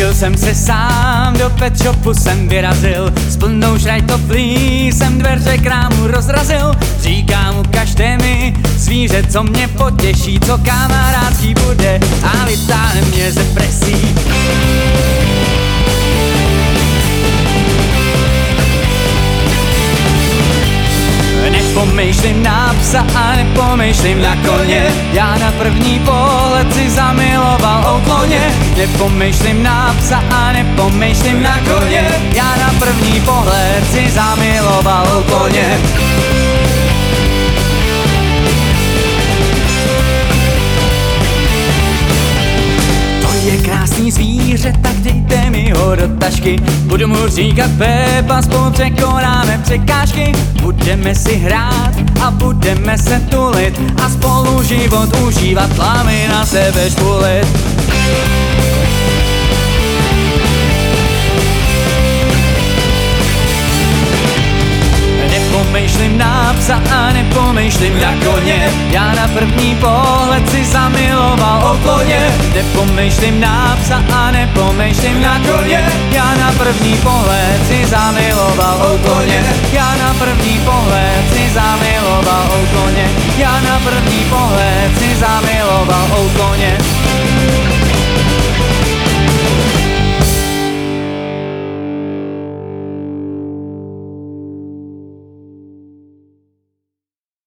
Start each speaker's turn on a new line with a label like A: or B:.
A: Byl jsem se sám, do pet shopu jsem vyrazil, s plnou šrajtoflí jsem dveře krámu rozrazil. Říkám, ukažte mi zvíře, co mě potěší, co kamarádský bude a vytáhne mě ze presí. Nepomýšlím na psa a nepomýšlím na koně, já na první pohled si zamiloval o kloně. Nepomýšlím na psa a nepomýšlím na koně, já na první pohled si zamiloval o kloně. Je krásný zvíře, tak dejte mi ho do tašky. Budu mu říkat Pepa, spolu překonáme překážky. Budeme si hrát a budeme se tulit a spolu život užívat, lámy na sebe špulit. Nepomýšlím na psa a nepomýšlím na koně, já na první pohled si zamiloval o kloně. Nepomýšlím na psa a nepomýšlím na koně, já na první pohled si zamiloval o kloně. Já na první pohled si zamiloval o kloně, já na první pohled si zamiloval o kloně.